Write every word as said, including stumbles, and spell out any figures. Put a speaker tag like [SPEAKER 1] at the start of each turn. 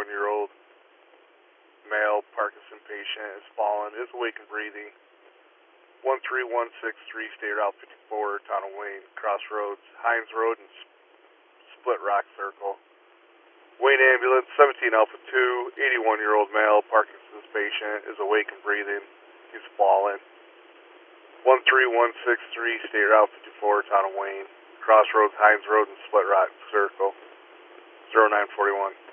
[SPEAKER 1] eighty-one-year-old male Parkinson patient is fallen, is awake and breathing. one three one six three, State Route fifty-four, Town of Wayne, Crossroads, Hines Road, and Split Rock Circle. Wayne Ambulance, seventeen Alpha two, eighty-one-year-old male Parkinson's patient is awake and breathing. He's fallen. one three one six three, State Route fifty-four, Town of Wayne, Crossroads, Hines Road, and Split Rock Circle. zero nine four one.